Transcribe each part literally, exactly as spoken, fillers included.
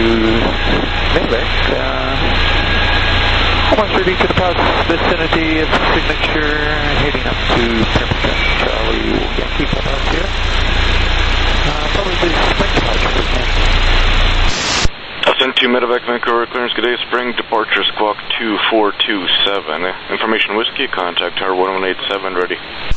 Mavic. Uh, almost ready to deposit vicinity of signature, heading up to temperature. Charlie Yankee from up here. Uh, probably spring departure for me. Ascent two Medevac Vancouver clearance, good day, spring departure squawk two four two seven. Information Whiskey, contact tower one one eight seven, ready.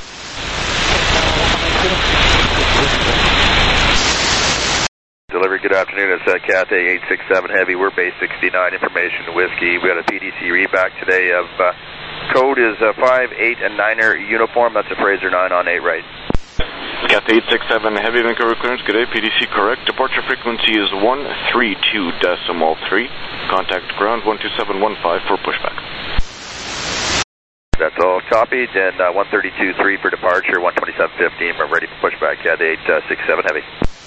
Delivery, good afternoon, it's uh, Cathay eight six seven Heavy, we're base sixty-nine, Information Whiskey. We got a P D C read back today of, uh, code is uh, five eight and niner uniform, that's a Fraser nine on eight right. Cathay eight six seven Heavy, Vancouver clearance, good day, P D C correct, departure frequency is one three two decimal three, contact ground one two seven one five for pushback. That's all copied, and uh, one thirty-two point three for departure, one twenty-seven fifteen, we're ready for pushback, Cathay eight six seven Heavy.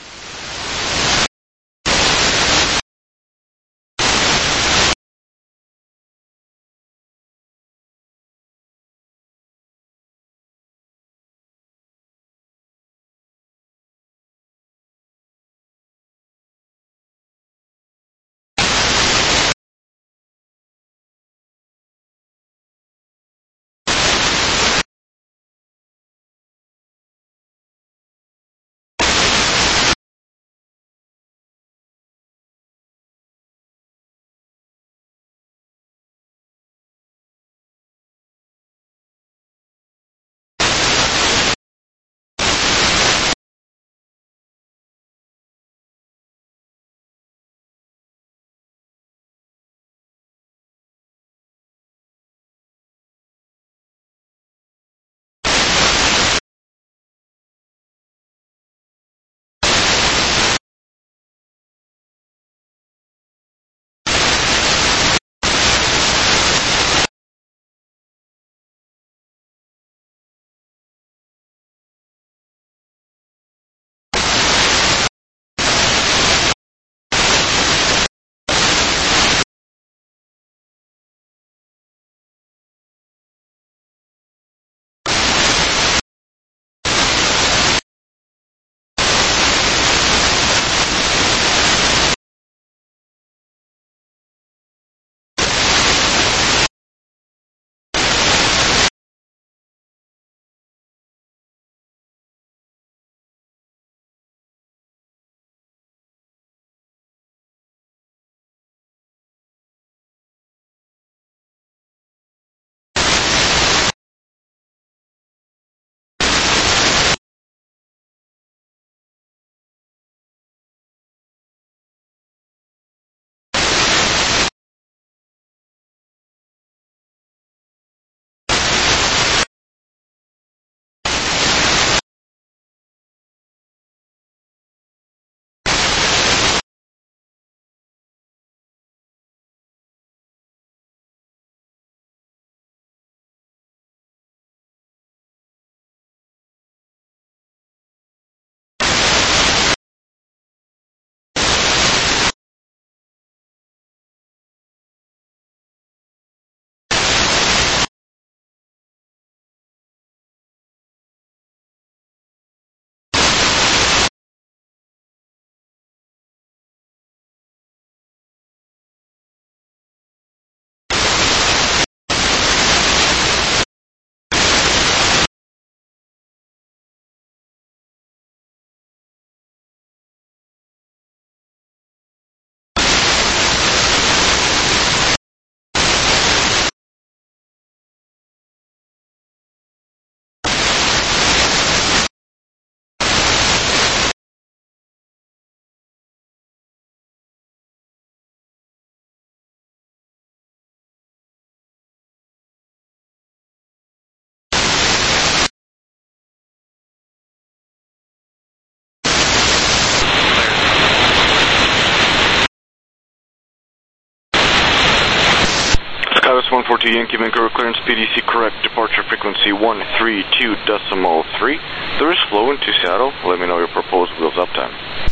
one four two Yankee Vancouver clearance, P D C correct, departure frequency one three two decimal three. There is flow into Seattle. Let me know your proposed wheels up time.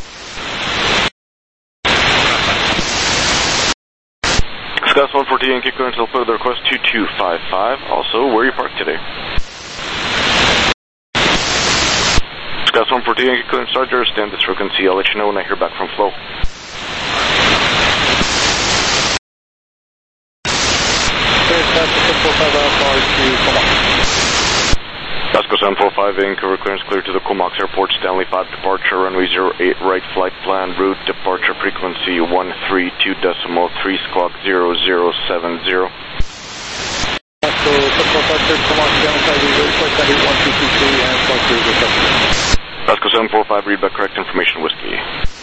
Scott one four two Yankee clearance, I'll put the request two two five five. Also, where are you parked today? Scott one four two Yankee clearance, Roger, stand this frequency. I'll let you know when I hear back from flow. seven four five, Vancouver clearance clear to the Comox Airport, Stanley five departure, runway zero eight right, flight plan, route, departure frequency one three two decimal three, squawk zero zero seven zero. So, seven four five, clear to Comox, Stanley five, reverse, flight plan, route one three two three, and squawk zero zero seven zero. Vasco seven four five, read back correct information, Whiskey.